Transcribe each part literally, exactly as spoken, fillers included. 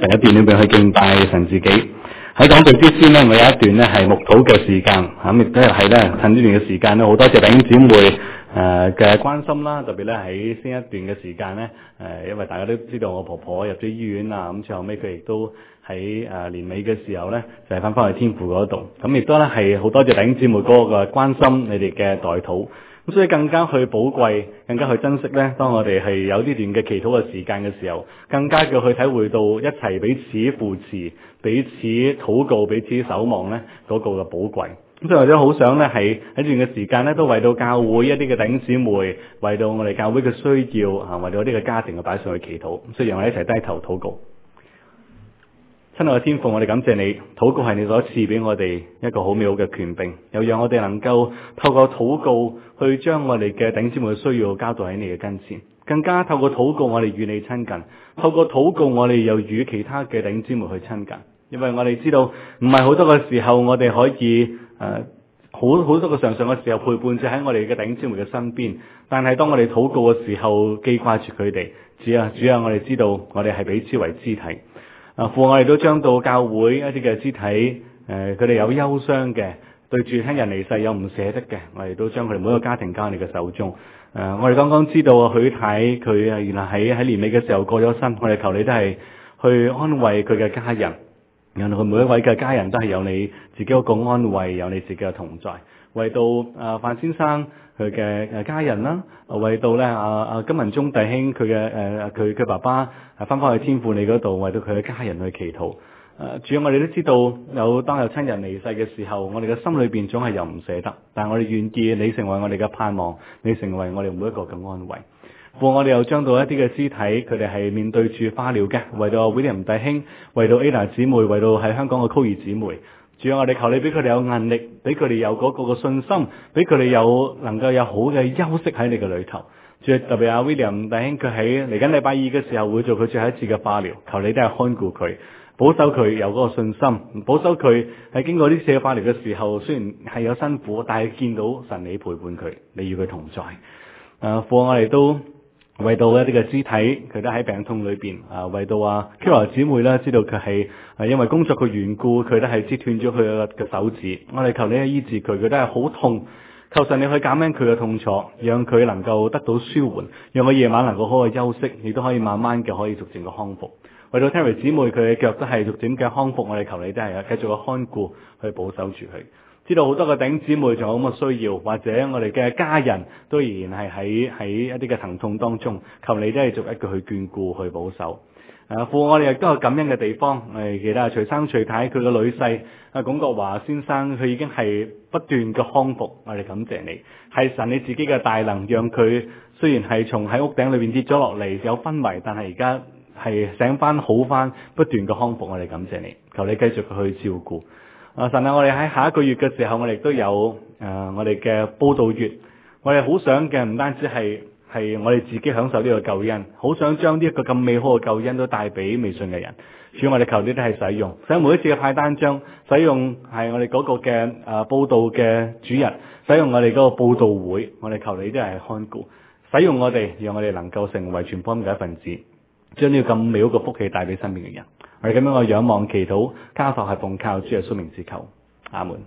第一段裏邊去敬拜神自己。喺講道之先呢，我有一段呢係牧禱嘅時間，咁亦都係咧趁呢段嘅時間呢，好多謝弟兄姊妹誒嘅關心啦，特別咧喺先一段嘅時間呢，誒，因為大家都知道我婆婆入咗醫院啊，咁最後尾佢亦都喺誒年尾嘅時候呢，就係翻返去天父嗰度，咁亦都咧係好多謝弟兄姊妹嗰個嘅關心，你哋嘅代禱。咁所以更加去寶貴，更加去珍惜咧。當我哋係有呢段嘅祈禱嘅時間嘅時候，更加嘅去體會到一齊彼此扶持、彼此禱告、彼此守望咧嗰個嘅寶貴。咁所以我都好想咧係喺呢段嘅時間咧，都為到教會一啲嘅弟兄姊妹，為到我哋教會嘅需要啊，為到呢個家庭嘅擺上去祈禱。咁所以讓我哋一齊低頭禱告。親愛嘅天父，我哋感謝你，禱告係你所賜俾我哋一個好美好嘅權柄，又讓我哋能夠透過禱告去將我哋嘅弟兄姊妹嘅需要交代喺你嘅跟前，更加透過禱告我哋與你親近，透過禱告我哋又與其他嘅弟兄姊妹去親近，因為我哋知道唔係好多嘅時候我哋可以誒好好多個常常嘅時候陪伴住喺我哋嘅弟兄姊妹嘅身邊，但係當我哋禱告嘅時候記掛住佢哋，主啊主啊，我哋知道我哋係彼此為肢體。啊！父，我哋都將到教會一啲嘅肢體，誒、呃，佢哋有憂傷嘅，對住親人離世有唔捨得嘅，我哋都將佢哋每一個家庭交喺你嘅手中。誒、呃，我哋剛剛知道啊，許太佢啊，原來喺喺年尾嘅時候過咗身，我哋求你都係去安慰佢嘅家人，讓佢每一位嘅家人都係有你自己一個安慰，有你自己嘅同在。為到啊范先生佢嘅誒家人啦，為到咧啊啊金文忠弟兄佢嘅誒佢佢爸爸翻返去天父你嗰度，為到佢嘅家人去祈禱。誒、啊，主要我哋都知道有當有親人離世嘅時候，我哋嘅心裏邊總係有唔捨得，但係我哋願意你成為我哋嘅盼望，你成為我哋每一個嘅安慰。父，我哋又將到一啲嘅肢體，佢哋係面對住化療嘅，為到 William 弟兄，為到 Ada 姊妹，為到喺香港嘅 Koey 姊妹。主要我哋求你俾佢哋有韌力，俾佢哋有嗰個嘅信心，俾佢哋有能夠有好嘅休息喺你嘅裏頭。主要特別阿 William 弟兄，佢喺嚟緊禮拜二嘅時候會做佢最後一次嘅化療，求你都係看顧佢，保守佢有嗰個信心，保守佢喺經過呢次嘅化療嘅時候，雖然係有辛苦，但係見到神你陪伴佢，你與佢同在。誒，父我哋都為到一啲嘅肢體，佢都喺病痛裏邊啊，為到啊 Kira 姊妹啦，知道佢係係因為工作嘅緣故，佢都係折斷咗佢嘅手指。我哋求你去醫治佢，佢都係好痛，求神你去減輕佢嘅痛楚，讓佢能夠得到舒緩，讓佢夜晚能夠好好休息，亦都可以慢慢嘅可以逐漸嘅康復。為到 Terry 姊妹，佢嘅腳都係逐漸嘅康復，我哋求你都係繼續嘅看顧去保守住佢。知道好多嘅弟兄姊妹仲有咁嘅需要，或者我哋嘅家人都仍然係喺喺一啲嘅疼痛當中，求你都係逐一個去眷顧去保守。誒，父我哋亦都有感恩嘅地方，我哋記得徐生徐太佢嘅女婿阿龔國華先生，佢已經係不斷嘅康復，我哋感謝你，係神你自己嘅大能，讓佢雖然係從喺屋頂裏邊跌咗落嚟有昏迷，但係而家係醒翻好翻，不斷嘅康復，我哋感謝你，求你繼續去照顧。啊神啊，我哋喺下一個月嘅時候，我哋都有誒、呃、我哋嘅報道月，我哋好想嘅唔單止係係我哋自己享受呢個救恩，好想將呢一個咁美好嘅救恩都帶俾未信嘅人。主，我哋求你都係使用，使用每一次嘅派單張，使用係我哋嗰個嘅誒、呃、報道嘅主日，使用我哋嗰個報道會，我哋求你都係看顧，使用我哋，讓我哋能夠成為傳福音嘅一份子，將呢個咁美好嘅福氣帶俾身邊嘅人。我哋咁樣我仰望祈禱，交託係奉靠主耶穌名之求，阿門。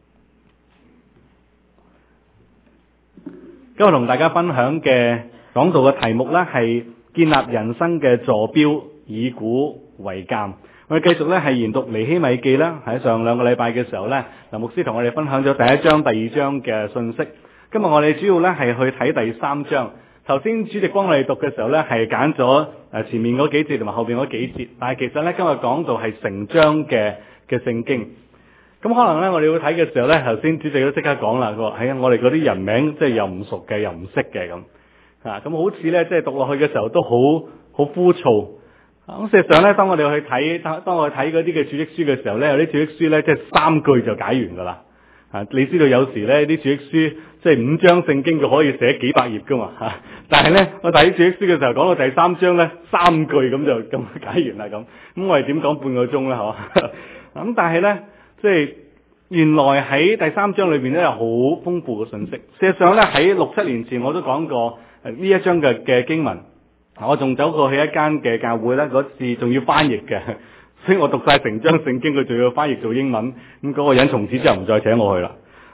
今日同大家分享嘅講道嘅題目呢，係建立人生嘅座標，以古為鑑。我哋繼續呢係研讀尼希米記啦。喺上兩個禮拜嘅時候呢，林牧師同我哋分享咗第一章、第二章嘅信息。今日我哋主要呢係去睇第三章。頭先主席幫我哋讀嘅時候呢，係揀咗誒前面嗰幾節同埋後邊嗰幾節，但係其實呢，今日講到係成章嘅嘅聖經。咁可能呢，我哋會睇嘅時候呢，頭先主席都即刻講啦，佢話係啊，我哋嗰啲人名即係又唔熟嘅，又唔識嘅咁啊，咁好似呢，即係讀落去嘅時候都好好枯燥。咁事實上呢，當我哋去睇當當我哋睇嗰啲嘅注釋書嘅時候呢，有啲注釋書呢，即係三句就解完噶啦。啊，你知道有時呢啲注釋書即係五章聖經佢可以寫幾百頁噶嘛嚇，但係呢，我睇注釋書嘅時候講到第三章呢，三句咁就咁解完啦咁，咁我哋點講半個鐘呢？係嘛？咁但係呢，即係原來喺第三章裏邊呢，有好豐富嘅信息。事實上呢，喺六七年前我都講過呢一章嘅嘅經文， 我仲走過去一間嘅教會咧，嗰次仲要翻譯嘅，所以我讀晒成章聖經，佢仲要翻譯做英文，咁嗰個人從此之後唔再請我去啦。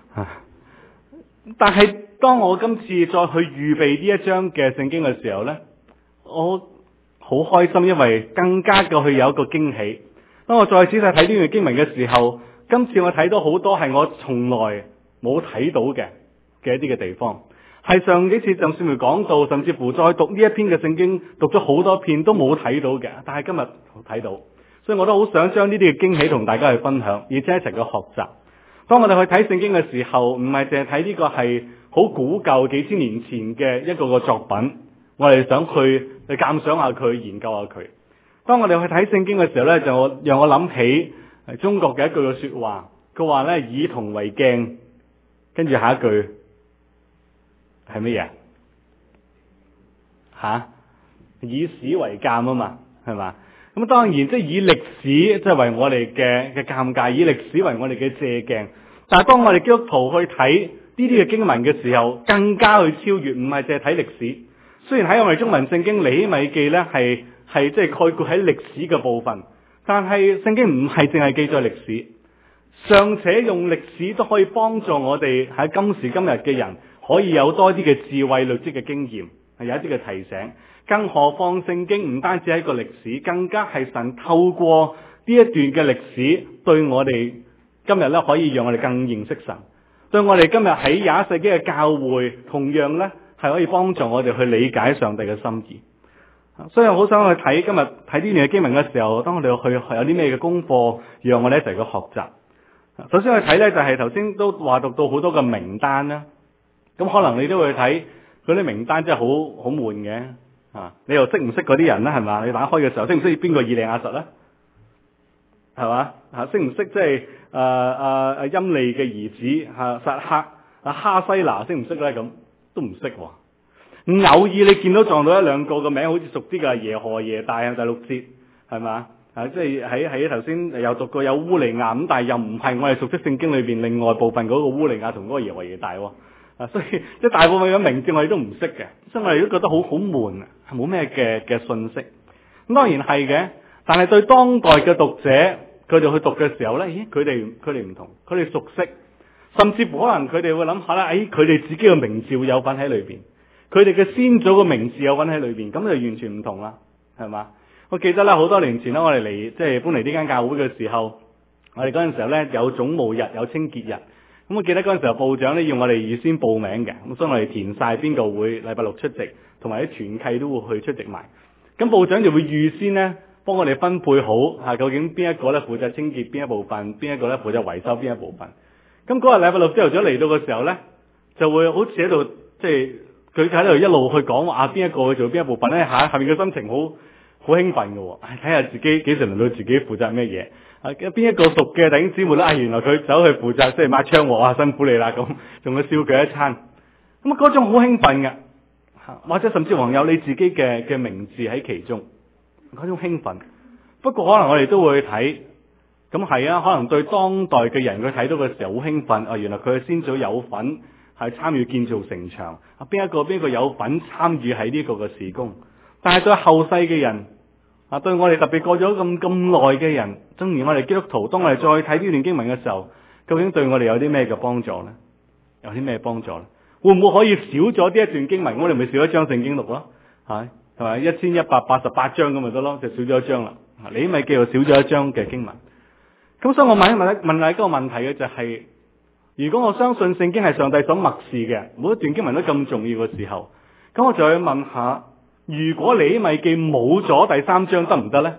但係當我今次再去預備呢一章嘅聖經嘅時候咧，我好開心，因為更加嘅去有一個驚喜。當我再仔細睇呢段經文嘅時候，今次我睇到好多係我從來冇睇到嘅嘅一啲嘅地方，係上幾次就算佢講到，甚至乎再讀呢一篇嘅聖經，讀咗好多篇都冇睇到嘅，但係今日睇到，所以我都好想將呢啲嘅驚喜同大家去分享，而且一齊去學習。當我哋去睇聖經嘅時候，唔係淨係睇呢個係好古舊幾千年前嘅一個個作品，我哋想去去鑑賞下佢，研究下佢。當我哋去睇聖經嘅時候咧，就讓我諗起中國嘅一句嘅說話，佢話咧以銅為鏡，跟住下一句係乜嘢？吓，以史為鑑啊嘛，係嘛？咁當然即係以歷史即係為我哋嘅嘅鑑戒，以歷史為我哋嘅借鏡。但係當我哋基督徒去睇呢啲嘅經文嘅時候，更加去超越，唔係淨係睇歷史。雖然喺我哋中文聖經尼希米記咧係係即係概括喺歷史嘅部分，但係聖經唔係淨係記載歷史，尚且用歷史都可以幫助我哋喺今時今日嘅人可以有多啲嘅智慧累積嘅經驗，係有一啲嘅提醒。更何況聖經唔單止係一個歷史，更加係神透過呢一段嘅歷史，對我哋今日咧可以讓我哋更認識神，對我哋今日喺廿一世紀嘅教會，同樣咧係可以幫助我哋去理解上帝嘅心意。所以我好想去睇今日睇呢段嘅經文嘅時候，當我哋去有啲咩嘅功課，讓我哋一齊去學習。首先去睇咧就係頭先都話讀到好多嘅名單啦，咁可能你都會睇嗰啲名單真係好好悶嘅。啊！你又識唔識嗰啲人咧？係嘛？你打開嘅時候識唔識邊個以利亞實咧？係嘛？嚇識唔識即係誒誒誒陰利嘅兒子嚇撒克啊哈西拿識唔識咧？咁都唔識喎。偶爾你見到撞到一兩個嘅名好似熟啲嘅耶何耶大啊第六節係嘛？啊即係喺喺頭先有讀過有烏利亞咁，但係又唔係我哋熟悉聖經裏邊另外部分嗰個烏利亞同嗰個耶何耶大喎。啊，所以即係大部分嘅名字我哋都唔識嘅，所以我哋都覺得好好悶啊，係冇咩嘅嘅信息。咁當然係嘅，但係對當代嘅讀者，佢哋去讀嘅時候咧，咦，佢哋佢哋唔同，佢哋熟悉，甚至乎可能佢哋會諗下啦，誒，佢哋自己嘅名字會有份喺裏邊，佢哋嘅先祖嘅名字有份喺裏邊，咁就完全唔同啦，係嘛？我記得啦，好多年前啦，我哋嚟即係搬嚟呢間教會嘅時候，我哋嗰陣時候咧有總務日，有清潔日。咁我記得嗰陣時候部長咧要我哋預先報名嘅，咁所以我哋填晒邊個會禮拜六出席，同埋啲團契都會去出席埋。咁部長就會預先咧幫我哋分配好嚇，究竟邊一個咧負責清潔邊一部分，邊一個咧負責維修邊一部分。咁嗰日禮拜六朝頭早嚟到嘅時候咧，就會好似喺度即係佢喺度一路去講話啊邊一個去做邊一部分咧，下下面嘅心情好好興奮嘅喎，睇下自己幾時輪到自己負責咩嘢。啊！邊一個熟嘅弟兄姊妹咧？啊，原來佢走去負責即係抹窗喎啊！辛苦你啦，咁仲會笑佢一餐。咁啊，嗰種好興奮嘅，或者甚至還有你自己嘅嘅名字喺其中，嗰種興奮。不過可能我哋都會睇，咁係啊，可能對當代嘅人佢睇到嘅時候好興奮啊！原來佢嘅先祖有份係參與建造城牆啊！邊一個邊個有份參與喺呢個嘅事工？但係對後世嘅人。啊！對我哋特別過咗咁咁耐嘅人，正如我哋基督徒，當我哋再睇呢段經文嘅時候，究竟對我哋有啲咩嘅幫助咧？有啲咩幫助咧？會唔會可以少咗呢一段經文？我哋咪少一章聖經讀咯，係係咪一千一百八十八章咁咪得咯？就少咗一章啦。你咪叫做少咗一章嘅經文。咁所以我問一問一問下一個問題嘅就係、是，如果我相信聖經係上帝所默示嘅，每一段經文都咁重要嘅時候，咁我就去問下。如果尼希米記冇咗第三章得唔得咧？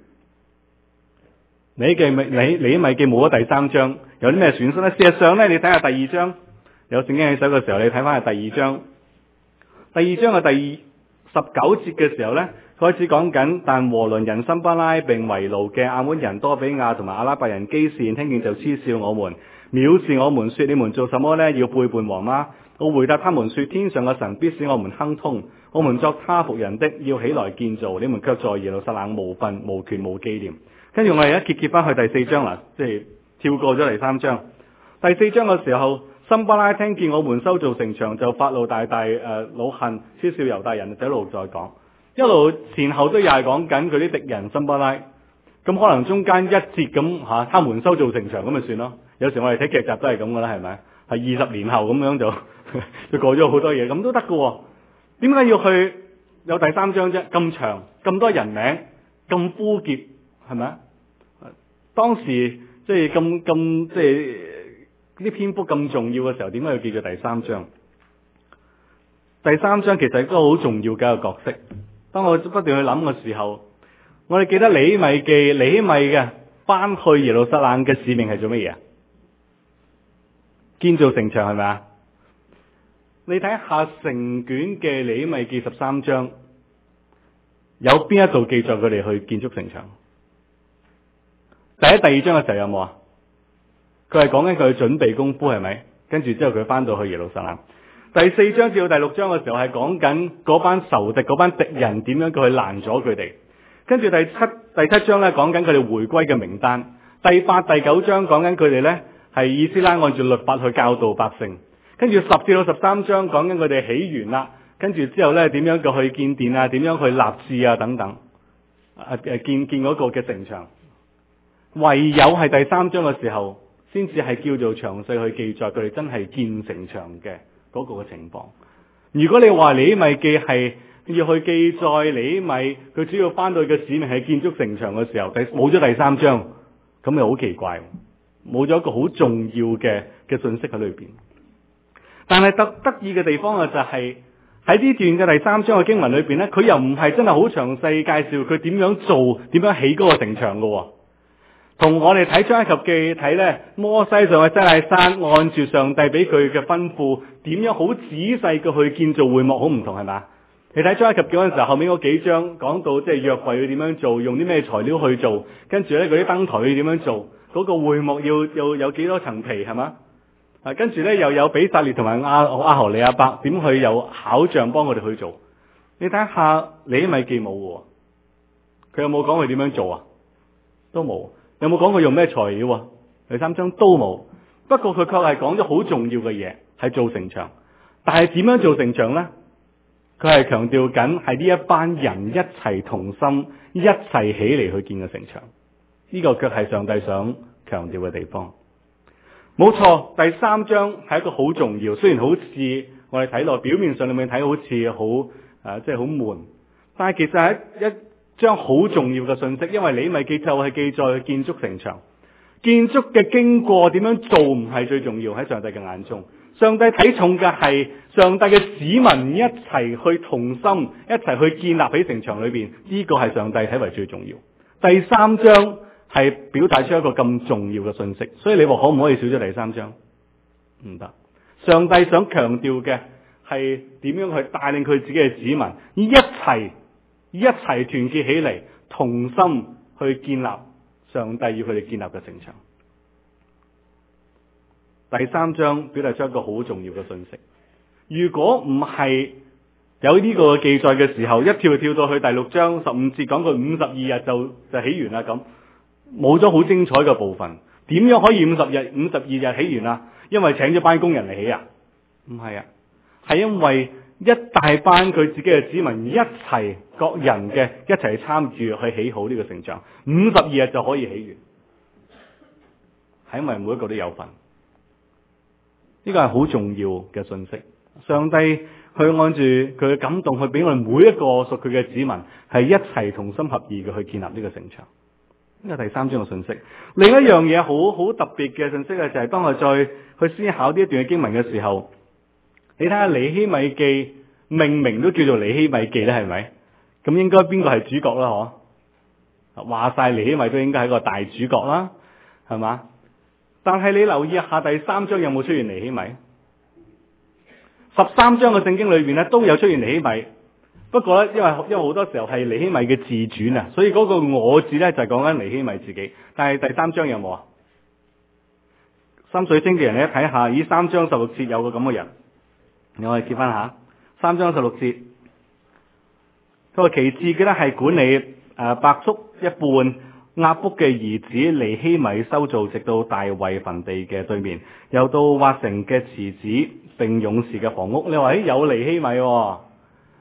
尼希米尼尼希米記冇咗第三章，有啲咩損失咧？事實上咧，你睇下第二章，有聖經喺手嘅時候，你睇翻下第二章。第二章嘅第十九節嘅時候咧，開始講緊，但和倫人參巴拉並為奴嘅亞捫人多比亞同埋阿拉伯人基善，聽見就嗤笑我們，藐視我們，說你們做什麼咧？要背叛王嗎？我回答他們說：天上嘅神必使我們亨通，我們作他僕人的，要起來建造，你們卻在耶路撒冷無份、無權、無紀念。跟住我哋一揭揭翻去第四章啦，即係跳過咗第三章。第四章嘅時候，參巴拉聽見我們修造城牆，就發怒大大誒惱恨，嗤笑猶大人。就一路再講。 一路前後都又係講緊佢啲敵人參巴拉。咁可能中間一節咁嚇，他們修造城牆咁咪算咯。有時我哋睇劇集都係咁噶啦，係咪？係二十年後咁樣就就過咗好多嘢，咁都得噶喎。點解要去有第三章啫？咁長，咁多人名，咁枯竭，係咪啊？當時即係咁咁即係啲篇幅咁重要嘅時候，點解要記住第三章？第三章其實係一個好重要嘅一個角色。當我不斷去諗嘅時候，我哋記得尼希米記，尼希米嘅翻去耶路撒冷嘅使命係做乜嘢啊？建造城牆係咪啊？你睇下成卷嘅尼希米記十三章，有邊一度記載佢哋去建築城牆？第一、第二章嘅時候有冇啊？佢係講緊佢準備功夫係咪？跟住之後佢翻到去耶路撒冷。第四章至到第六章嘅時候係講緊嗰班仇敵、嗰班敵人點樣去攔咗佢哋。跟住第七第七章咧講緊佢哋回歸嘅名單。第八、第九章講緊佢哋咧係以斯拉按照律法去教導百姓。跟住十至到十三章講緊佢哋起源啦。跟住之後咧點樣嘅去建殿啊，點樣去立志啊等等。啊誒建建嗰個嘅城牆。唯有係第三章嘅時候，先至係叫做詳細去記載佢哋真係建城牆嘅嗰個嘅情況。如果你話尼希米記係要去記載尼希米，佢主要翻到去嘅使命係建築城牆嘅時候，第冇咗第三章，咁又好奇怪，冇咗一個好重要嘅嘅信息喺裏邊。但係得得意嘅地方啊，就係喺呢段嘅第三章嘅經文裏邊咧，佢又唔係真係好詳細介紹佢點樣做、點樣起嗰個城牆嘅。同我哋睇出埃及記睇咧，摩西上去西奈山，按住上帝俾佢嘅吩咐，點樣好仔細嘅去建造會幕，好唔同係嘛？你睇出埃及記嗰陣時候，後面嗰幾章講到即係約櫃要點樣做，用啲咩材料去做，跟住咧嗰啲燈台要點樣做，嗰、那個會幕要要有幾多層皮係嘛？啊，跟住咧又有比撒列同埋阿阿荷利亞伯點去有巧匠幫佢哋去做。你睇下尼希米記冇嘅，佢有冇講佢點樣做啊？都冇。有冇講佢用咩材料啊？第三章都冇。不過佢確係講咗好重要嘅嘢，係做城牆。但係點樣做城牆呢？佢係強調緊係呢一班人一齊同心，一齊起嚟去建嘅城牆。呢、這個卻係上帝想強調嘅地方。冇錯，第三章係一個好重要。雖然好似我哋睇落表面上你咪睇好似好誒，即係好悶，但係其實係一。一將好重要嘅信息，因為尼希米記就係記載建築城牆，建築嘅經過點樣做唔係最重要喺上帝嘅眼中，上帝睇重嘅係上帝嘅子民一齊去同心，一齊去建立喺城牆裏邊，呢、這個係上帝睇為最重要。第三章係表達出一個咁重要嘅信息，所以你話可唔可以少咗第三章？唔得，上帝想強調嘅係點樣去帶領佢自己嘅子民一齊。一齊團結起嚟，同心去建立上帝要佢哋建立嘅城牆。第三章表達出一個好重要嘅信息。如果唔係有呢個記載嘅時候，一跳跳到去第六章十五節，講佢五十二日就就起完啦，咁冇咗好精彩嘅部分。點樣可以五十日五十二日起完啊？因為請咗班工人嚟起啊？唔係啊，係因為一大班佢自己嘅子民一齊，各人嘅一齊參與去起好呢個城牆，五十二日就可以起完，係因為每一個都有份。呢個係好重要嘅信息。上帝去按住佢嘅感動，去俾我哋每一個屬佢嘅子民係一齊同心合意嘅去建立呢個城牆。呢個第三章嘅信息。另一樣嘢好好特別嘅信息咧，就係當我再去思考呢一段嘅經文嘅時候。你睇下尼希米記命名都叫做尼希米記咧，係咪？咁應該邊個係主角啦？嗬，話晒尼希米都應該係個大主角啦，係嘛？但係你留意一下第三章有冇出現尼希米？十三章嘅聖經裏邊咧都有出現尼希米，不過咧因為因為好多時候係尼希米嘅自傳啊，所以嗰個我字咧就係講緊尼希米自己。但係第三章有冇啊？心水清嘅人咧睇下，咦，三章十六節有個咁嘅人。我哋接翻下三章十六節，佢話其次嘅咧係管理誒伯叔一半亞卜嘅兒子尼希米修造，直到大衛墳地嘅對面，又到挖城嘅池子並勇士嘅房屋。你話誒有尼希米、哦，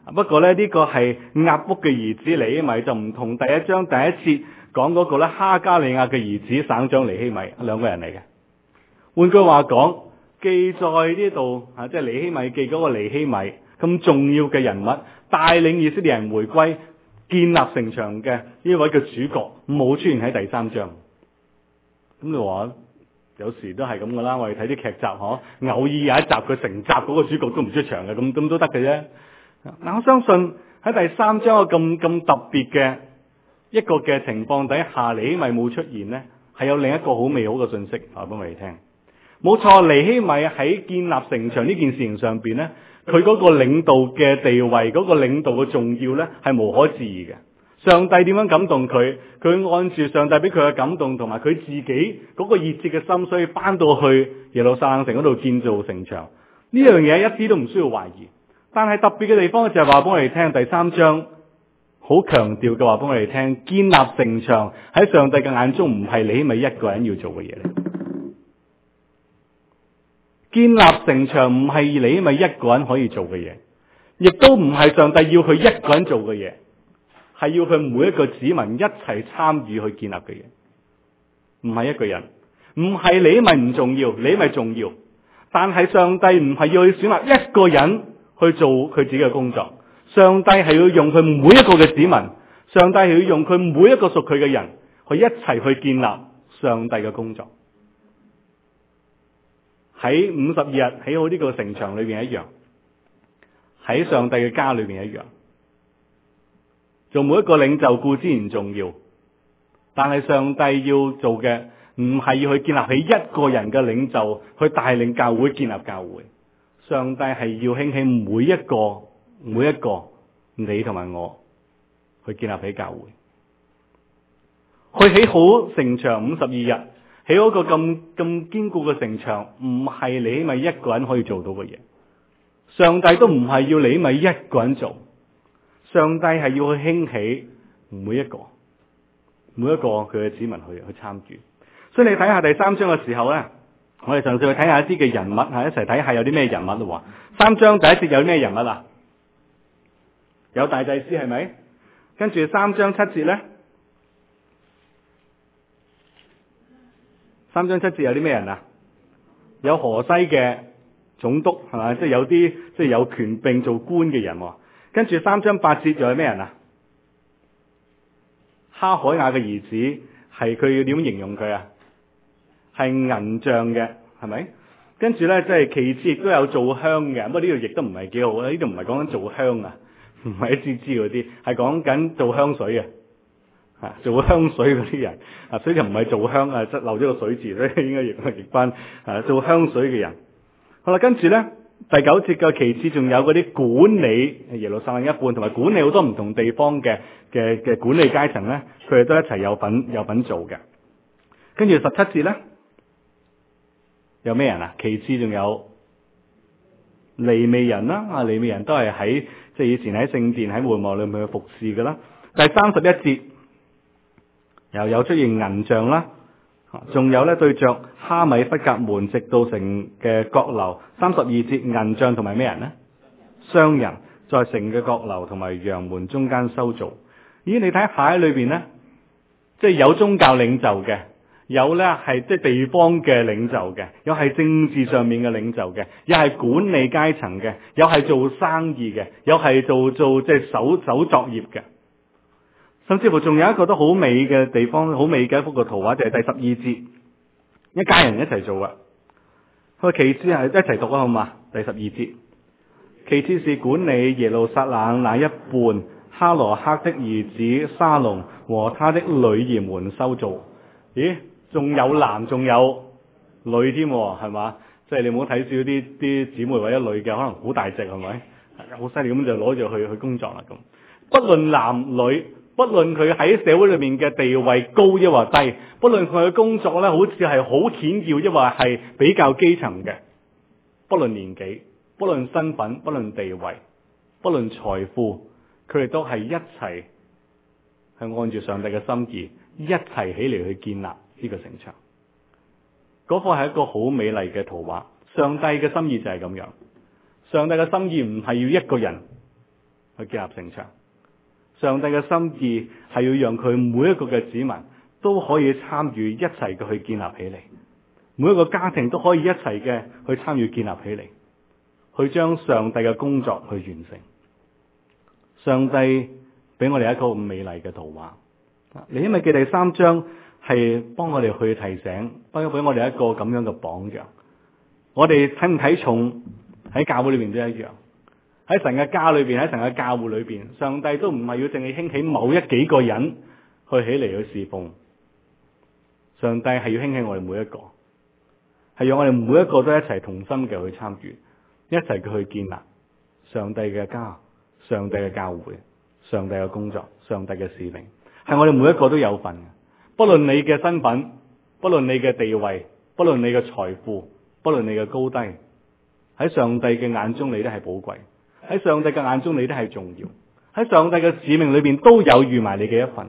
不過咧呢、這個係押卜嘅兒子尼希米，就唔同第一章第一節講嗰個咧哈加利亞嘅兒子省長尼希米兩個人嚟嘅。換句話講，記載呢度啊，即係尼希米記嗰個尼希米咁重要嘅人物，帶領以色列人回歸、建立城牆嘅呢位嘅主角，冇出現喺第三章。咁你話有時都係咁噶啦，我哋睇啲劇集嗬，偶爾有一集佢成集嗰個主角都唔出場嘅，咁咁都得嘅啫。嗱，我相信喺第三章個咁咁特別嘅一個嘅情況底下，尼希米冇出現呢，係有另一個好美好嘅信息話俾我哋聽。冇錯，尼希米喺建立城牆呢件事情上邊呢，佢嗰個領導嘅地位，嗰個領導嘅重要呢，係無可置疑嘅。上帝點樣感動佢？佢按住上帝俾佢嘅感動，同埋佢自己嗰個熱切嘅心，所以搬到去耶路撒冷城嗰度建造城牆。呢樣嘢一啲都唔需要懷疑。但係特別嘅地方就係話俾我哋聽，第三章好強調嘅話俾我哋聽，建立城牆喺上帝嘅眼中唔係尼希米一個人要做嘅嘢嚟。建立城牆唔係尼希米一個人可以做嘅嘢，亦都唔係上帝要佢一個人做嘅嘢，係要佢每一個子民一齊參與去建立嘅嘢。唔係一個人，唔係尼希米唔重要，尼希米重要，但係上帝唔係要去選立一個人去做佢自己嘅工作，上帝係要用佢每一個嘅子民，上帝係要用佢每一個屬佢嘅人去一齊去建立上帝嘅工作。喺五十二日起好呢個城牆裏邊一樣，喺上帝嘅家裏邊一樣，做每一個領袖固之然重要，但係上帝要做嘅唔係要去建立起一個人嘅領袖去帶領教會建立教會。上帝係要興起每一個每一個你同埋我去建立起教會，去起好城牆五十二日，起好一個咁咁堅固嘅城牆，唔係尼希米一個人可以做到嘅嘢。上帝都唔係要尼希米一個人做，上帝係要去興起每一個每一個佢嘅子民去去參與。所以你睇下第三章嘅時候咧，我哋嘗試去睇下一啲嘅人物吓，一齊睇下有啲咩人物咯。三章第一節有啲咩人物啊？有大祭司係咪？跟住三章七節咧，三章七節有啲咩人啊？有河西嘅總督係嘛，即係有啲即係有權柄做官嘅人。跟住三章八節仲有咩人啊？哈海雅嘅兒子，係佢要點形容佢啊？係銀匠嘅，係咪？跟住咧，即係其次亦都有做香嘅。不過呢度亦都唔係幾好啦，呢度唔係講緊做香啊，唔係一支支嗰啲，係講緊做香水嘅，啊，做香水嗰啲人啊，所以就唔係做香啊，即漏咗個水字，所以應該譯譯翻啊，做香水嘅人。好啦，跟住咧第九節嘅其次仲有嗰啲管理耶路撒冷一半，同埋管理好多唔同地方嘅嘅嘅管理階層咧，佢哋都一齊有份有份做嘅。跟住十七節咧。有咩人啊？其次仲有利未人啦，啊利未人都係喺即係以前喺聖殿喺會幕裏面去服侍㗎啦。第三十一節又有出現銀匠啦，仲有咧對着哈米弗甲門直到城嘅角樓。三十二節銀匠同埋咩人呢？商人在城嘅角樓同埋羊門中間修造。咦，你睇下喺裏邊呢，即係有宗教領袖嘅。有咧係即係地方嘅領袖嘅，有係政治上面嘅領袖嘅，有係管理階層嘅，有係做生意嘅，有係做做即係手手作業嘅，甚至乎仲有一個都好美嘅地方，好美嘅一幅個圖畫就係、是、第十二節，一家人一齊做啊。佢其次係一齊讀啊，好嘛？第十二節，其次是管理耶路撒冷那一半，哈羅克的兒子沙龍和他的女兒們修造。咦？仲有男仲有女添，係嘛？即係你唔好睇少啲啲姊妹或者女嘅，可能好大隻係咪？好犀利咁就攞住去去工作啦咁。不論男女，不論佢喺社會裏面嘅地位高抑或低，不論佢嘅工作咧好似係好顯要抑或係比較基層嘅，不論年紀，不論身份，不論地位，不論財富，佢哋都係一齊係按住上帝嘅心意，一齊起嚟去建立呢個城牆。嗰個係一個好美麗嘅圖畫。上帝嘅心意就係咁樣。上帝嘅心意唔係要一個人去建立城牆。上帝嘅心意係要讓佢每一個嘅子民都可以參與一齊嘅去建立起嚟，每一個家庭都可以一齊嘅去參與建立起嚟，去將上帝嘅工作去完成。上帝俾我哋一個咁美麗嘅圖畫。尼希米記第三章係幫我哋去提醒，幫咗俾我哋一個咁樣嘅榜樣。我哋睇唔睇重喺教會裏邊都一樣，喺神嘅家裏邊，喺神嘅教會裏邊，上帝都唔係要淨係興起某一幾個人去起嚟去侍奉。上帝係要興起我哋每一個，係讓我哋每一個都一齊同心嘅去參與，一齊嘅去建立上帝嘅家、上帝嘅教會、上帝嘅工作、上帝嘅使命，係我哋每一個都有份嘅。不論你嘅身份，不論你嘅地位，不論你嘅財富，不論你嘅高低，喺上帝嘅眼中你都係寶貴，喺上帝嘅眼中你都係重要，喺上帝嘅使命裏邊都有預埋你嘅一份。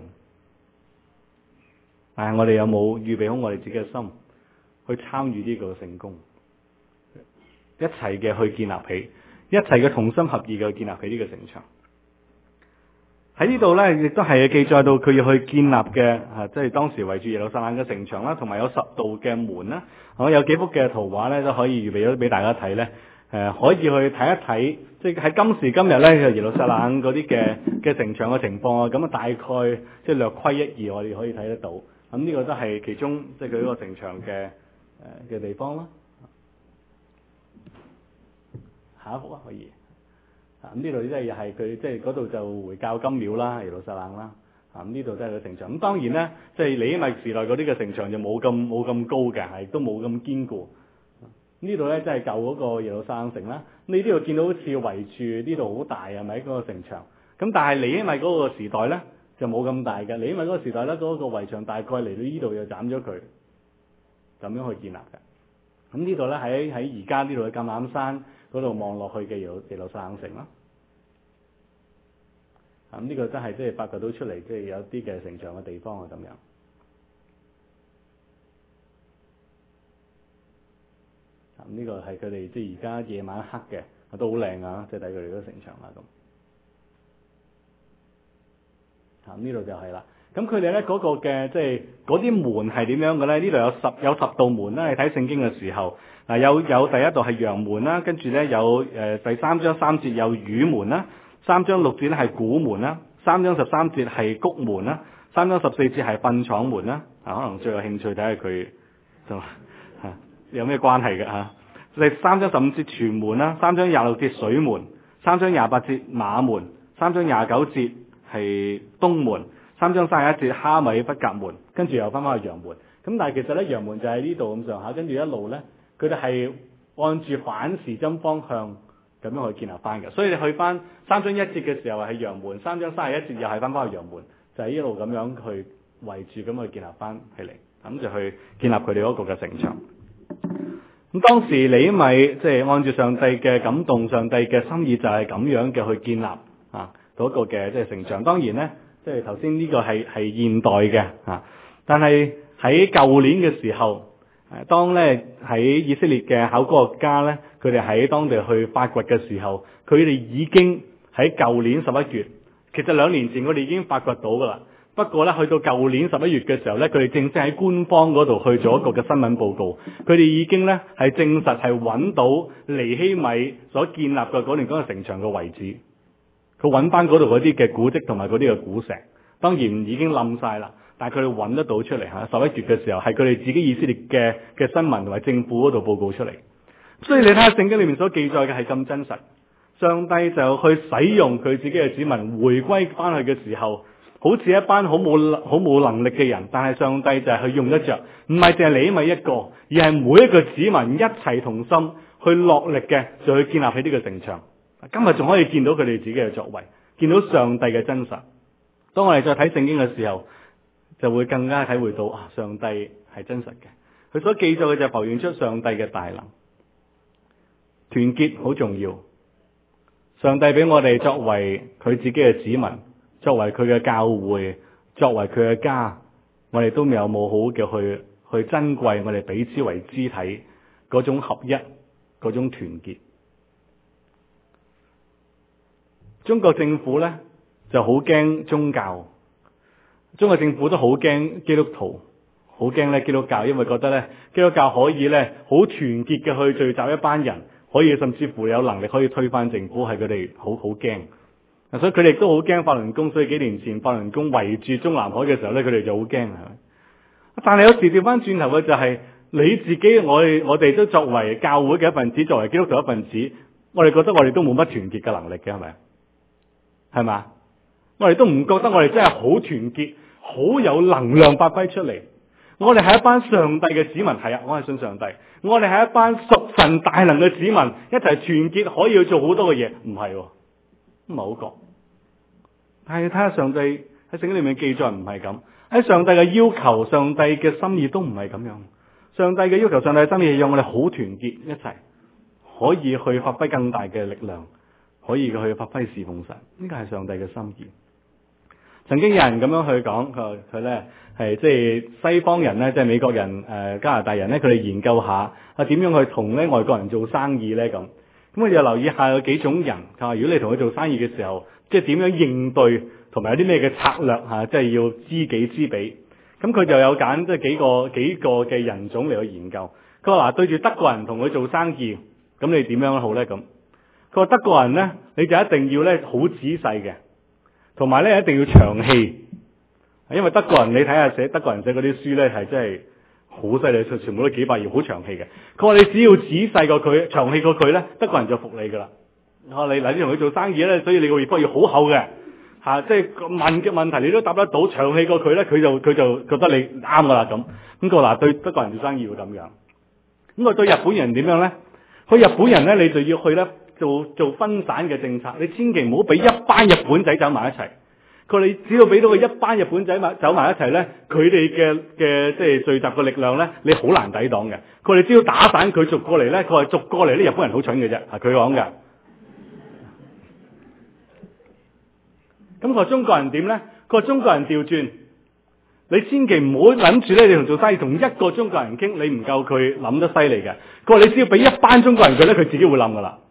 但係我哋有冇預備好我哋自己嘅心去參與呢個成功，一齊嘅去建立起，一齊嘅同心合意嘅建立起呢個城牆。喺呢度咧，亦都係記載到佢要去建立嘅，啊，即係當時圍住耶路撒冷嘅城牆啦，同埋有十道嘅門啦。我有幾幅嘅圖畫咧，都可以預備咗俾大家睇咧。誒，可以去睇一睇，即係喺今時今日咧，耶路撒冷嗰啲嘅嘅城牆嘅情況啊，咁啊大概即係略窺一二，我哋可以睇得到。咁呢個都係其中即係佢呢個城牆嘅誒嘅地方啦。下一幅啊，可以。咁呢度即係又係佢即係嗰度就回教金廟啦，耶路撒冷啦。啊，咁呢度都係個城牆。咁當然咧，即係尼希米時代嗰啲嘅城牆就冇咁冇咁高嘅，係都冇咁堅固。呢度咧即係舊嗰個耶路撒冷城啦。你呢度見到好似圍住呢度好大係咪嗰個城牆？咁但係尼希米嗰個時代咧就冇咁大嘅。尼希米嗰個時代咧，嗰個圍牆大概嚟到呢度就斬咗佢，咁樣去建立嘅。咁呢度咧喺喺而家呢度嘅橄欖山嗰度望落去嘅耶路耶路撒冷城啦。咁、這、呢個真係即係發掘到出嚟，即係有啲嘅城牆嘅地方啊咁樣。咁、這、呢個係佢哋即係而家夜晚黑嘅，都好靚啊！即係睇佢哋嗰個城牆啦咁。咁呢度就係啦。咁佢哋咧嗰個嘅即係嗰啲門係點樣嘅咧？呢度有十有十道門啦。你睇聖經嘅時候，嗱有有第一道係羊門啦，跟住咧有誒、呃、第三章三節有乳門啦。三章六節咧係古門啦，三章十三節係谷門啦，三章十四節係糞廠門啦。啊，可能最有興趣睇下佢就嚇有咩關係嘅嚇。第三章十五節泉門啦，三章廿六節水門，三章廿八節馬門，三章廿九節係東門，三章三十一節哈米不革門，跟住又翻返去羊門。咁但係其實咧羊門就喺呢度咁上下，跟住一路咧佢哋係按住反時針方向。咁樣去建立翻嘅，所以你去翻三章一節嘅時候係羊門，三章三十一節又係翻翻去羊門，就係、是、一路咁樣去圍住咁去建立翻起嚟，咁就去建立佢哋嗰個嘅城牆。咁當時尼希米即係按住上帝嘅感動，上帝嘅心意就係咁樣嘅去建立啊嗰、那個嘅即係城牆。當然咧，即係頭先呢個係係現代嘅啊，但係喺舊年嘅時候。誒，當咧喺以色列嘅考古學家咧，佢哋喺當地去發掘嘅時候，佢哋已經喺舊年十一月，其實兩年前佢哋已經發掘到噶啦。不過咧，去到舊年十一月嘅時候咧，佢哋正式喺官方嗰度去做一個嘅新聞報告，佢哋已經咧係證實係揾到尼希米所建立嘅嗰段嗰個城牆嘅位置。佢揾翻嗰度嗰啲嘅古蹟同埋嗰啲嘅古石，當然已經冧晒啦。但係佢哋揾得到出嚟嚇，十一月嘅時候係佢哋自己以色列嘅嘅新聞同埋政府嗰度報告出嚟，所以你睇下聖經裏面所記載嘅係咁真實。上帝就去使用佢自己嘅子民回歸翻去嘅時候，好似一班好冇好冇能力嘅人，但係上帝就係去用得着，唔係淨係尼希米一個，而係每一個子民一齊同心去落力嘅，就去建立起呢個城牆。今日仲可以見到佢哋自己嘅作為，見到上帝嘅真實。當我哋再睇聖經嘅時候，就會更加體會到啊，上帝係真實嘅。佢所記載嘅就浮現出上帝嘅大能。團結好重要。上帝俾我哋作為佢自己嘅子民，作為佢嘅教會，作為佢嘅家，我哋都有冇好嘅去去珍貴我哋彼此為肢體嗰種合一，嗰種團結。 中國政府咧就好驚宗教，中國政府都好驚基督徒，好驚咧基督教，因為覺得咧基督教可以咧好團結嘅去聚集一班人，可以甚至乎有能力可以推翻政府，係佢哋好好驚。所以佢哋都好驚法輪功，所以幾年前法輪功圍住中南海嘅時候咧，佢哋就好驚，係咪？但係有時調翻轉頭嘅就係、是、你自己，我哋我哋都作為教會嘅一份子，作為基督徒一份子，我哋覺得我哋都冇乜團結嘅能力嘅，係咪？係嘛？我哋都唔覺得我哋真係好團結，好有能量發揮出嚟。我哋係一班上帝嘅子民，係啊，我係信上帝。我哋係一班屬神大能嘅子民，一齊團結可以去做好多嘅嘢，唔係，唔係好覺。但係睇下上帝喺聖經裏面記載唔係咁，喺上帝嘅要求、上帝嘅心意都唔係咁樣。上帝嘅要求、上帝嘅心意，讓我哋好團結一齊，可以去發揮更大嘅力量，可以去發揮侍奉神。呢個係上帝嘅心意。曾經有人咁樣去講，佢佢咧係即係西方人咧，即係美國人、誒、呃、加拿大人咧，佢哋研究下啊點樣去同咧外國人做生意咧咁。咁我哋就留意下有幾種人。佢話如果你同佢做生意嘅時候，即係點樣應對，同埋有啲咩嘅策略嚇，即係要知己知彼。咁佢就有揀即係幾個幾個嘅人種嚟去研究。佢話嗱，對住德國人同佢做生意，咁你點樣好咧咁？佢話德國人咧，你就一定要咧好仔細嘅。同埋咧，一定要長氣，因為德國人你睇下寫德國人寫嗰啲書咧，係真係好犀利，全部都幾百頁，好長氣嘅。佢話你只要仔細過佢，長氣過佢咧，德國人就服你噶啦。我話你嗱，你同佢做生意咧，所以你個 report 要好厚嘅，吓、啊，即係問嘅問題你都答得到，長氣過佢咧，佢就佢就覺得你啱噶啦咁。咁佢話嗱，對德國人做生意要咁樣。咁啊對日本人點樣咧？佢日本人咧，你就要去咧。做做分散嘅政策，你千祈唔好俾一班日本仔走埋一齊。佢話你只要俾到佢一班日本仔走埋一齊咧，佢哋嘅嘅即係聚集嘅力量咧，你好難抵擋嘅。佢話你只要打散佢逐過嚟咧，佢話逐過嚟啲日本人好蠢嘅啫，係佢講嘅。咁佢話中國人點咧？佢話中國人調轉，你千祈唔好諗住咧，你同做生意同一個中國人傾，你唔夠佢諗得犀利嘅。佢話你只要俾一班中國人佢咧，佢自己會冧噶啦。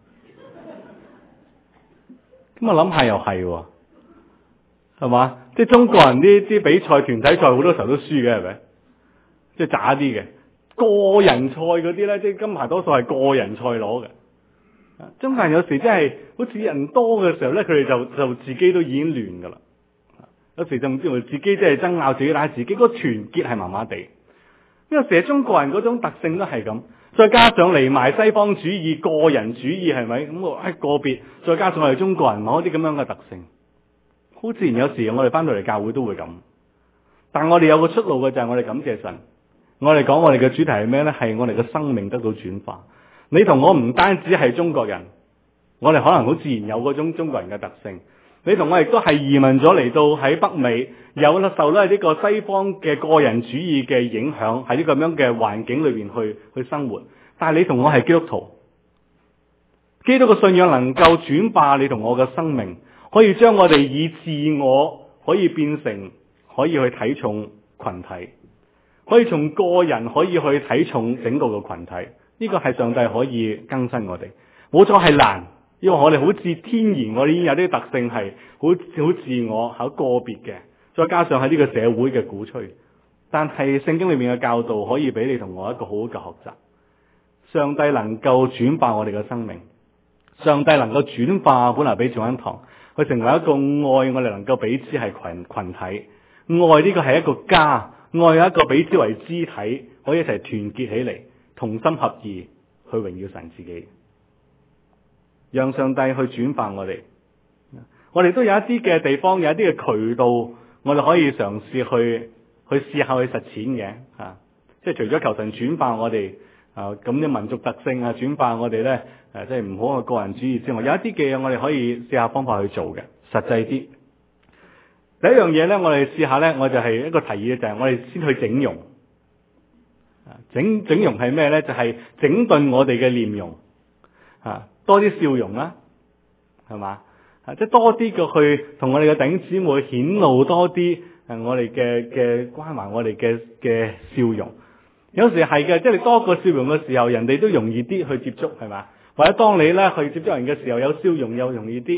咁我諗下又係喎，係嘛？即係中國人啲啲比賽團體賽好多時候都輸嘅，係咪？即係渣啲嘅個人賽嗰啲咧，即係金牌多數係個人賽攞嘅。中國人有時真係好似人多嘅時候咧，佢哋就就自己都已經亂噶啦。有時就唔知道自己即係爭拗自己打自己，嗰個團結係麻麻地。因為成日中國人嗰種特性都係咁。再加上嚟埋西方主義、個人主義，係咪咁？我喺個別，再加上我哋中國人某啲咁樣嘅特性，好自然有時我哋翻到嚟教會都會咁。但我哋有個出路嘅就係我哋感謝神。我哋講我哋嘅主題係咩咧？係我哋嘅生命得到轉化。你同我唔單止係中國人，我哋可能好自然有嗰種中國人嘅特性。你同我亦都係移民咗嚟到喺北美，有啦受咧呢個西方嘅個人主義嘅影響，喺呢個咁樣嘅環境裏邊去去生活。但係你同我係基督徒，基督嘅信仰能夠轉化你同我嘅生命，可以將我哋以自我可以變成可以去睇重群體，可以從個人可以去睇重整個嘅群體。呢個係上帝可以更新我哋，冇錯係難。因為我哋好似天然，我哋已經有啲特性係好好自我、好個別嘅，再加上喺呢個社會嘅鼓吹，但係聖經裏面嘅教導可以俾你同我一個好好嘅學習。上帝能夠轉化我哋嘅生命，上帝能夠轉化本來俾眾恩堂，去成為一個愛我哋能夠彼此係群群體，愛呢個係一個家，愛有一個彼此為肢體，可以一齊團結起嚟，同心合意去榮耀神自己。讓上帝去轉化我哋，我哋都有一啲嘅地方，有一啲嘅渠道，我哋可以嘗試去去試下去實踐嘅吓。即係除咗求神轉化我哋啊咁啲民族特性啊，轉化我哋咧誒，即係唔好嘅個人主義之外，有一啲嘅嘢我哋可以試下方法去做嘅，實際啲。第一樣嘢咧，我哋試下咧，我就係一個提議嘅，就係我哋先去整容。整整容係咩咧？就係整頓我哋嘅臉容啊。多啲笑容啦，係嘛？啊，即係多啲嘅去同我哋嘅弟兄姊妹顯露多啲誒，我哋嘅嘅關懷，我哋嘅嘅笑容。有時係嘅，即係你多個笑容嘅時候，人哋都容易啲去接觸，係嘛？或者當你咧去接觸人嘅時候，有笑容又容易啲，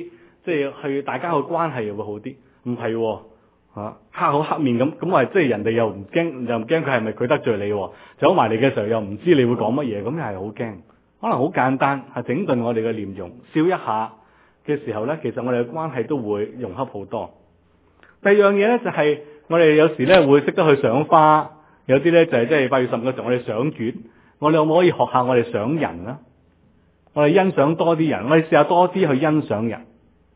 即係去大家個關係又會好啲。唔係喎，嚇黑口黑面咁，咁話即係人哋又唔驚，又唔驚佢係咪佢得罪你喎？走埋嚟嘅時候又唔知你會講乜嘢，咁又係好驚。可能好簡單，係整頓我哋嘅臉容，笑一下嘅時候咧，其實我哋嘅關係都會融洽好多。第二樣嘢咧就係、是、我哋有時咧會識得去賞花，有啲咧就係即係八月十五嘅時候我哋賞月，我哋可唔可以學下我哋賞人啊？我哋欣賞多啲人，我哋試下多啲去欣賞人，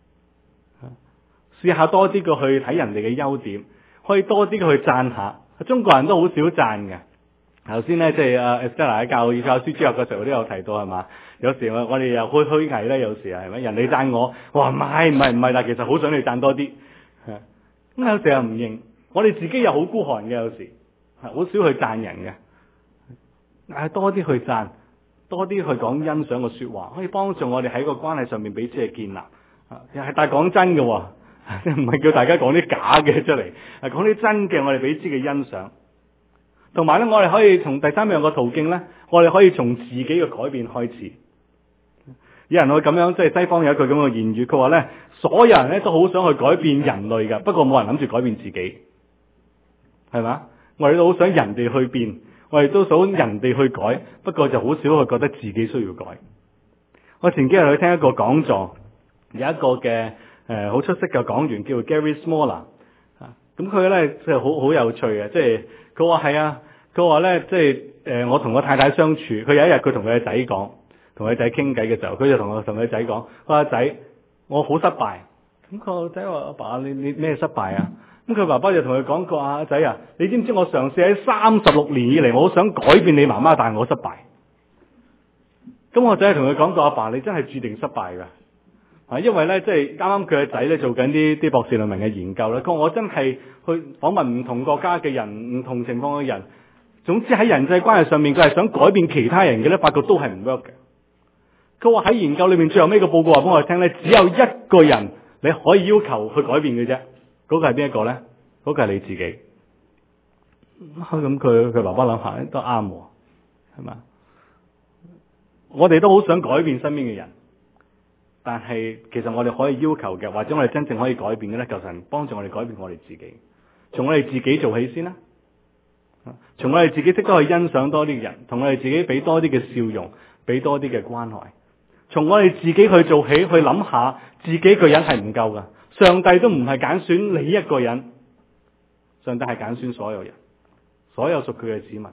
試下多啲嘅去睇人哋嘅優點，可以多啲嘅去讚下。中國人都好少讚嘅。頭先咧即係阿 Estella 喺教教書主日嘅時候都有提到係嘛？有時我我哋又虛虛偽咧，有時係咪？人哋讚我，我話唔係唔係唔係，但其實好想你讚多啲。咁有時又唔認，我哋自己又好孤寒嘅，有時係好少去讚人嘅。係多啲去讚，多啲去講欣賞嘅說話，可以幫助我哋喺個關係上面彼此嘅建立。係但係講真嘅，唔係叫大家講啲假嘅出嚟，係講啲真嘅，我哋彼此嘅欣賞。同埋咧，我哋可以從第三樣嘅途徑咧，我哋可以從自己嘅改變開始。有人會咁樣，即係西方有一句咁嘅言語，佢話咧，所有人咧都好想去改變人類嘅，不過冇人諗住改變自己，係嘛？我哋都好想人哋去變，我哋都想人哋去改，不過就好少去覺得自己需要改。我前幾日去聽一個講座，有一個嘅誒好出色嘅講員叫 Gary Smoller 啊，咁佢咧即係好好有趣嘅，即係佢話係啊。佢話咧，即係誒、呃，我同我太太相處，佢有一日佢同佢嘅仔講，同佢仔傾偈嘅時候，佢就同我同佢仔講，佢話仔，我好失敗。咁個仔話：阿爸，爸，你你咩失敗啊？咁佢爸爸就同佢講過：阿仔啊，你知唔知我嘗試喺三十六年以嚟，我好想改變你媽媽，但係我失敗。咁我仔同佢講過：阿爸，爸，你真係注定失敗㗎。啊，因為咧，即係啱啱佢嘅仔咧做緊啲啲博士論文嘅研究咧，佢話我真係去訪問唔同國家嘅人，唔同情況嘅人。總之喺人際關係上面，佢係想改變其他人嘅咧，發覺都係唔 work 嘅。佢話喺研究裏面最後尾個報告話俾我哋聽咧，只有一個人你可以要求去改變嘅啫，嗰、嗰個係邊一個咧？嗰、嗰個係你自己。咁佢佢爸爸諗下都啱，係嘛？我哋都好想改變身邊嘅人，但係其實我哋可以要求嘅，或者我哋真正可以改變嘅咧，求神幫助我哋改變我哋自己，從我哋自己做起先啦。從我哋自己識得去欣賞多啲嘅人，同我哋自己俾多啲嘅笑容，俾多啲嘅關懷。從我哋自己去做起，去諗下自己個人係唔夠噶。上帝都唔係揀選你一個人，上帝係揀選所有人，所有屬佢嘅子民。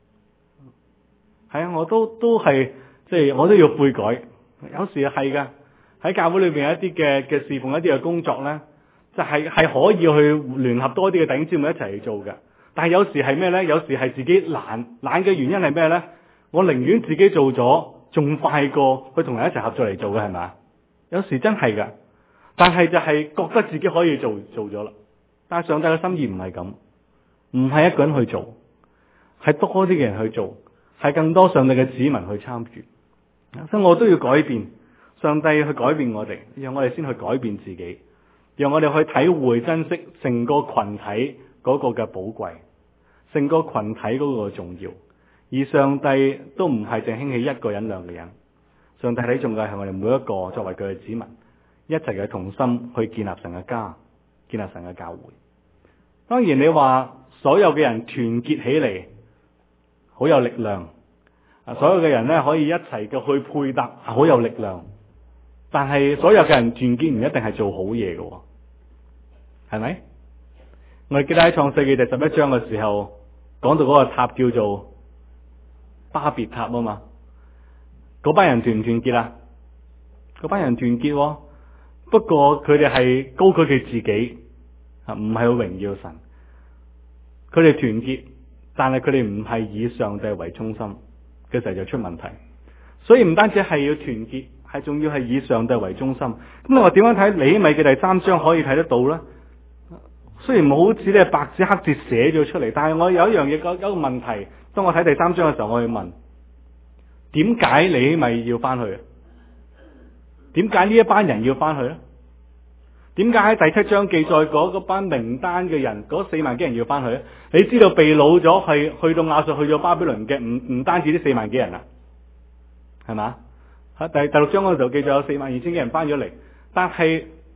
係啊，我都都係即係我都要悔改。有時係噶，喺教會裏邊有一啲嘅嘅侍奉，一啲嘅工作咧，就係係可以去聯合多啲嘅弟兄姊妹一齊去做嘅。但係有時係咩咧？有時係自己懶，懶嘅原因係咩咧？我寧願自己做咗，仲快過去同人一齊合作嚟做嘅，係咪？有時真係噶，但係就係覺得自己可以做做咗啦。但係上帝嘅心意唔係咁，唔係一個人去做，係多啲嘅人去做，係更多上帝嘅子民去參與。所以我都要改變，上帝去改變我哋，讓我哋先去改變自己，讓我哋去體會珍惜成個群體嗰個嘅寶貴。成個群體嗰個重要，而上帝都唔係淨興起一個人兩個人，上帝睇重嘅係我哋每一個作為佢嘅子民，一齊嘅同心去建立神嘅家，建立神嘅教會。當然你話所有嘅人團結起嚟，好有力量，啊，所有嘅人咧可以一齊嘅去配搭，好有力量。但係所有嘅人團結唔一定係做好嘢嘅，係咪？我哋記得喺創世記第十一章嘅時候，講到嗰個塔叫做巴別塔啊嘛，嗰班人團唔團結啊？嗰班人團結，哦，不過佢哋係高舉佢自己啊，唔係去榮耀神。佢哋團結，但係佢哋唔係以上帝為中心嘅時候就出問題。所以唔單止係要團結，係仲要係以上帝為中心。咁你話點樣睇尼希米嘅第三章可以睇得到咧？雖然冇好似咧白紙黑字寫咗出嚟，但係我有一樣嘢，有一個問題。當我睇第三章嘅時候，我去問：點解尼希米要翻去？點解呢一班人要翻去咧？點解喺第七章記載嗰嗰班名單嘅人，嗰四萬幾人要翻去咧？你知道被擄咗係去到亞述去咗巴比倫嘅，唔唔單止呢四萬幾人啊，係嘛？喺第第六章嗰度記載有四萬二千幾人翻咗嚟，但係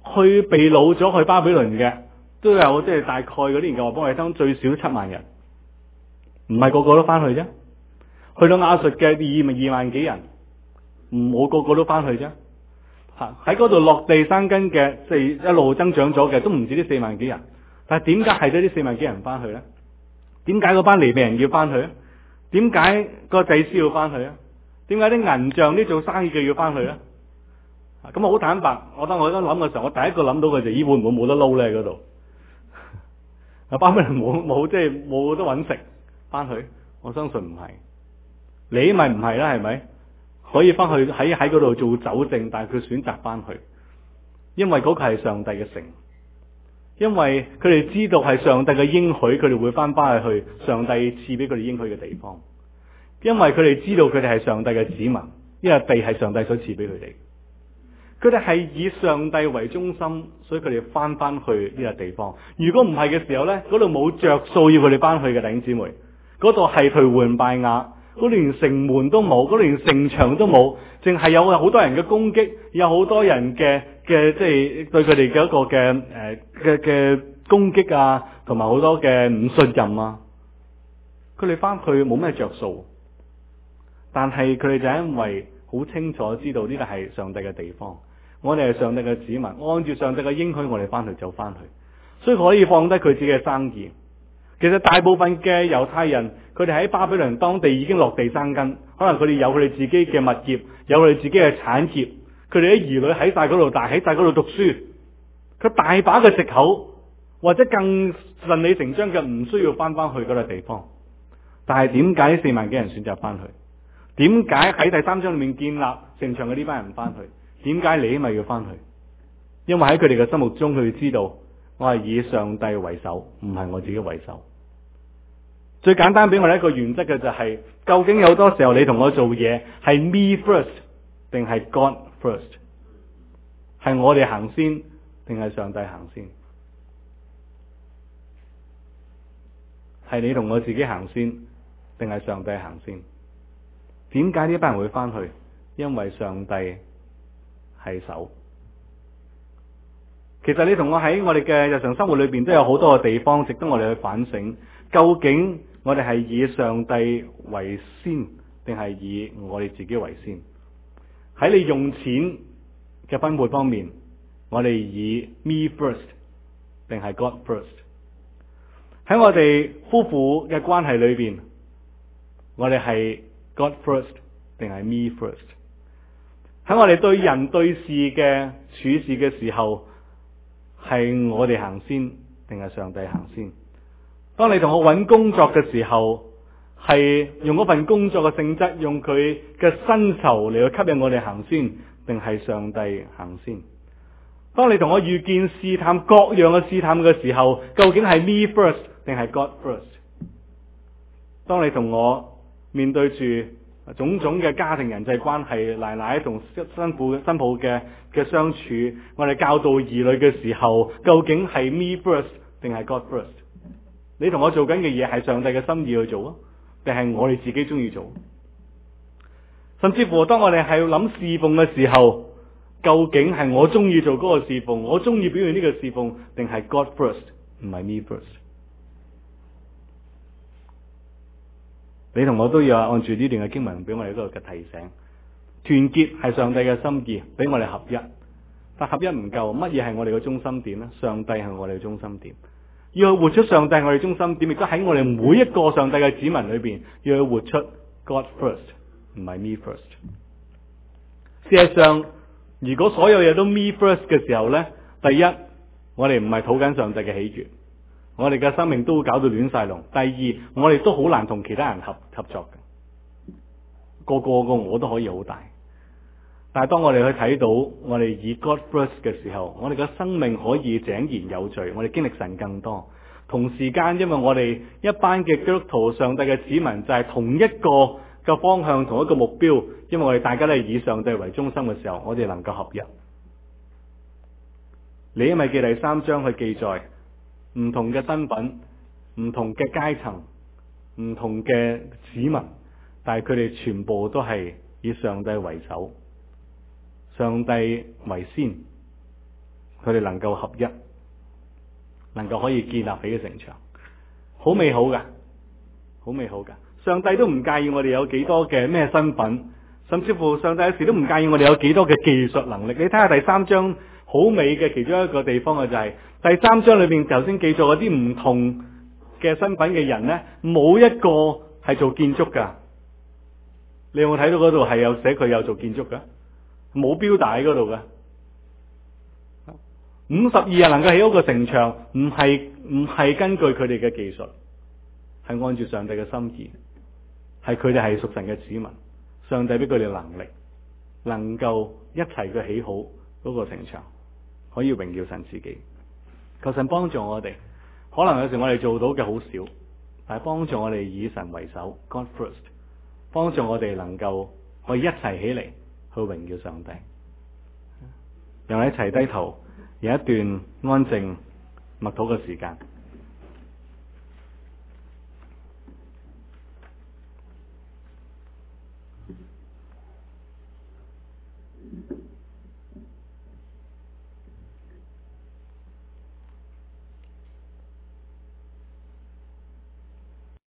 去被擄咗去巴比倫嘅都有，即係大概嗰啲研究話幫我哋聽最少七萬人，唔係個個都翻去啫。去到亞述嘅二二萬幾人，唔冇個個都翻去啫。吓，喺嗰度落地生根嘅，即係一路增長咗嘅，都唔止呢四萬幾人。但係點解係得呢四萬幾人翻去咧？點解嗰班利未人要翻去咧？點解個祭司要翻去啊？點解啲銀匠啲做生意嘅要翻去咧？咁啊好坦白，我當我喺度諗嘅時候，我第一個諗到嘅就咦會唔會冇得撈咧嗰度？啊巴比倫冇冇即係冇得揾食翻去？我相信唔係，你咪唔係啦，係咪？可以翻去喺喺嗰度做酒政，但係佢選擇翻去，因為嗰個係上帝嘅城，因為佢哋知道係上帝嘅應許，佢哋會翻翻去上帝賜俾佢哋應許嘅地方，因為佢哋知道佢哋係上帝嘅子民，因為地係上帝所賜俾佢哋。佢哋係以上帝為中心，所以佢哋翻翻去呢個地方。如果唔係嘅時候呢，嗰度冇着數要佢哋翻去嘅弟兄姊妹，嗰度係頹垣敗瓦，嗰度連城門都冇，嗰度連城牆都冇，淨係有好多人嘅攻擊，有好多人嘅嘅即係對佢哋嘅一個嘅誒嘅嘅攻擊啊，同埋好多嘅唔信任啊。佢哋翻去冇咩着數，但係佢哋就因為好清楚知道呢個係上帝嘅地方。我哋係上帝嘅子民，按照上帝嘅應許，我哋翻去就翻去，所以可以放低佢自己嘅生意。其實大部分嘅猶太人，佢哋喺巴比倫當地已經落地生根，可能佢哋有佢哋自己嘅物業，有佢哋自己嘅產業，佢哋啲兒女喺晒嗰度大，喺晒嗰度讀書，佢大把嘅藉口，或者更順理成章嘅唔需要翻翻去嗰個地方。但係點解四萬幾人選擇翻去？點解喺第三章裏面建立城牆嘅呢班人唔翻去？點解你咪要翻去？因為喺佢哋嘅心目中，佢哋知道我係以上帝為首，唔係我自己為首。最簡單俾我哋一個原則嘅就係、是，究竟有好多時候你同我做嘢係 me first 定係 God first？ 係我哋行先定係上帝行先？係你同我自己行先定係上帝行先？點解呢班人會翻去？因為上帝係首。其實你同我喺我哋嘅日常生活裏邊都有好多嘅地方值得我哋去反省，究竟我哋係以上帝為先定係以我哋自己為先？喺你用錢嘅分配方面，我哋以 me first 定係 God first？ 喺我哋夫婦嘅關係裏邊，我哋係 God first 定係 me first？喺我哋對人對事嘅處事嘅時候，係我哋行先定係上帝行先？當你同我揾工作嘅時候，係用嗰份工作嘅性質，用佢嘅薪酬嚟去吸引我哋行先，定係上帝行先？當你同我遇見試探，各樣嘅試探嘅時候，究竟係 me first 定係 God first？ 當你同我面對住種種嘅家庭人際關係，奶奶同新婦新抱嘅嘅相處，我哋教導兒女嘅時候，究竟係 me first 定係 God first？ 你同我做緊嘅嘢係上帝嘅心意去做啊，定係我哋自己中意做？甚至乎當我哋係諗侍奉嘅時候，究竟係我中意做嗰個侍奉，我中意表現呢個侍奉，定係 God first 唔係 me first？你同我都要按住呢段嘅經文俾我哋一個嘅提醒，團結係上帝嘅心意，俾我哋合一。但合一唔夠，乜嘢係我哋嘅中心點呢？上帝係我哋嘅中心點，要去活出上帝係我哋中心點，亦都喺我哋每一個上帝嘅子民裏邊，要去活出 God first 唔係 me first。事實上，如果所有嘢都 me first 嘅時候呢，第一，我哋唔係討緊上帝嘅喜悅，我哋嘅生命都會搞到亂晒龍。第二，我哋都好難同其他人合合作嘅，個個個我都可以好大。但係當我哋去睇到我哋以 God first 嘅時候，我哋嘅生命可以井然有序，我哋經歷神更多。同時間，因為我哋一班嘅基督徒、上帝嘅子民就係同一個嘅方向、同一個目標，因為我哋大家都係以上帝為中心嘅時候，我哋能夠合一。尼希米記第三章去記載唔同嘅身份、唔同嘅階層、唔同嘅子民，但係佢哋全部都係以上帝為首，上帝為先， 佢哋能夠合一，能夠可以建立起嘅城牆，好美好噶，好美好噶。上帝都唔介意我哋有幾多嘅咩身份，甚至乎上帝有時都唔介意我哋有幾多嘅技術能力。你睇下第三章好美嘅其中一個地方嘅就係、是、第三章裏邊頭先記咗嗰啲唔同嘅身份嘅人呢，冇一個係做建築噶。你有冇睇到嗰度係有寫佢有做建築噶？冇標帶喺嗰度噶。五十二人能夠起一個城牆，唔係唔係根據佢哋嘅技術，係按住上帝嘅心意，係佢哋係屬神嘅子民，上帝俾佢哋能力，能夠一齊去起好嗰個城牆，可以榮耀神自己。求神幫助我哋，可能有時我哋做到嘅好少，但係幫助我哋以神為首 ，God first， 幫助我哋能夠可以一齊起嚟去榮耀上帝。讓我哋一齊低頭。有一段安靜默禱嘅時間。